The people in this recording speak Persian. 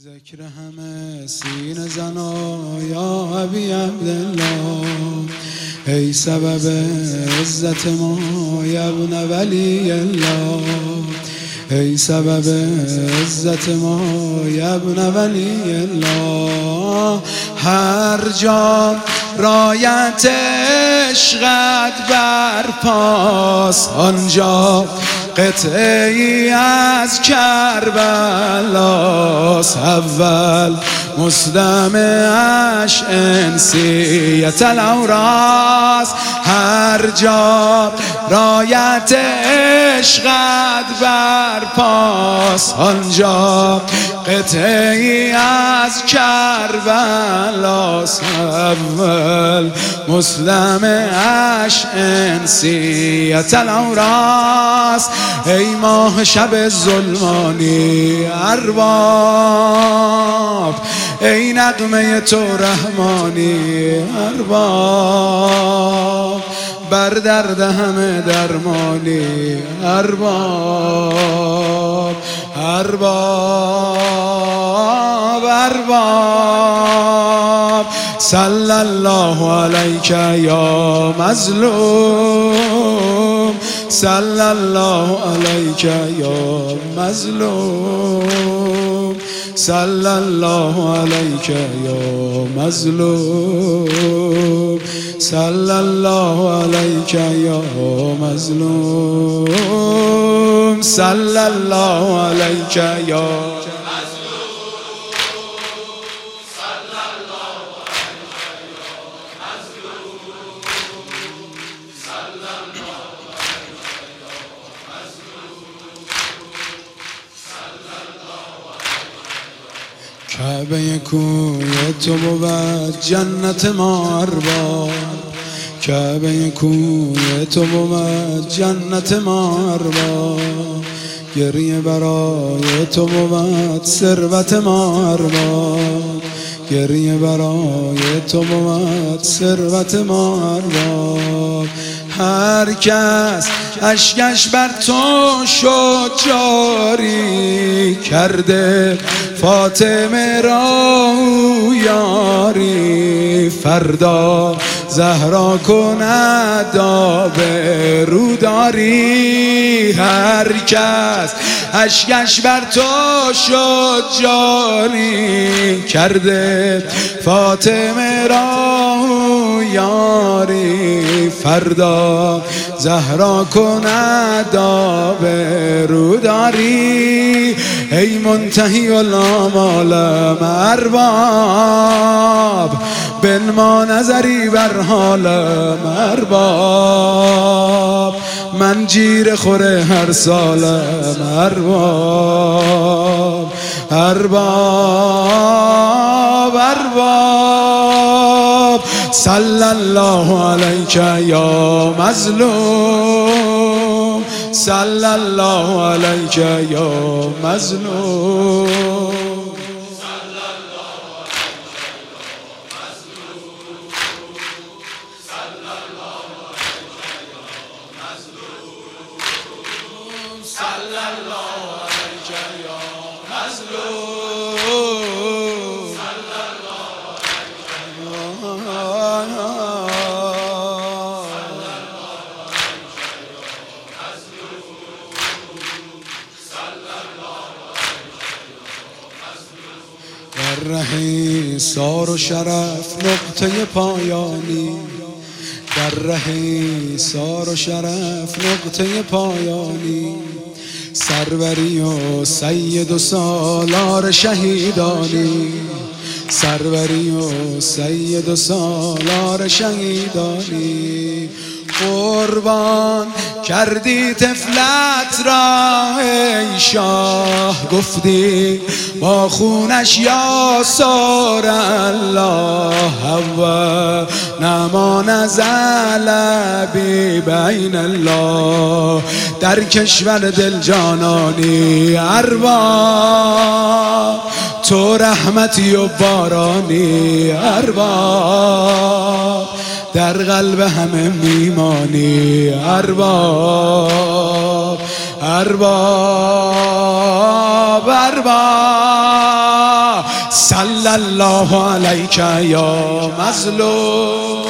ذکر همه سینه زنا یا ابی عبدالله، ای سبب عزت ما یا ابن ولی الله، ای سبب عزت ما یا ابن ولی الله. هر جا رایت عشقت برپاست، آنجا قطعی از کربلاست. اول مصدمعش انسیت الاوراست، هر جا رایت عشقت برپاست، آنجا قطعی از کربلاست. اول مصدمعش انسیت الاوراست. ای ماه شب ظلمانی ارباب، ای نغمه تو رحمانی ارباب، بر درد همه درمانی ارباب، ارباب ارباب. صلی الله علیک یا مظلوم، صلی الله علیک یا مظلوم، صلی الله علیک یا مظلوم، صلی الله علیک یا مظلوم، صلی الله علیک یا کعبه کوی تو بود جنت ما ارباب، کعبه کوی تو بود جنت ما ارباب، گریه برای تو بود ثروت ما ارباب، گریه برای تو بود ثروت ما ارباب. هر کس اشکش بر تو شد جاری، کرده فاطمه را یاری، فردا زهرا کند آب روداری. هر کس اشکش بر تو شد جاری، کرده فاطمه را یاری، فردا زهرا کند آب روداری. ای منتهی الآمال ارباب، بنما نظری بر حال ارباب، من جیر خوره هر سال ارباب، ارباب ارباب. صلی الله علیک یا مظلوم، صلی الله علیک یا مظلوم، صلی الله علیک یا مظلوم، صلی الله در ره سار و شرف نقطه پایانی، در ره سار و شرف نقطه پایانی، سروری و سید و سالار شهیدانی، سروری و سید و سالار شهیدانی. قربان کردی طفلت را ای شاه، گفتی با خونش یا سار الله، هوا نما نزل بی بین الله. در کشور دل جانانی ارباب، تو رحمتی و بارانی ارباب، در قلب همه میمانی ارباب، ارباب ارباب. صلی الله علیک یا مظلوم.